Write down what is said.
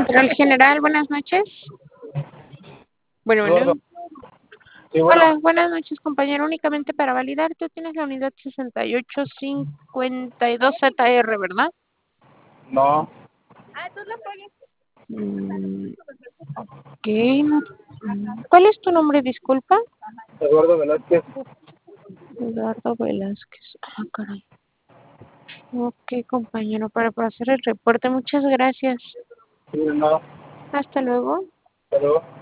Control general, buenas noches. Bueno, Eduardo. bueno. Sí, bueno. Hola, buenas noches, compañero. Únicamente para validar, tú tienes la unidad 6852ZR, ¿verdad? No. Mm, ok. ¿Cuál es tu nombre, disculpa? Eduardo Velázquez. Eduardo Velázquez. Ah, caray. Ok, compañero, para pasar el reporte, muchas gracias. Sí, no. Hasta luego. Pero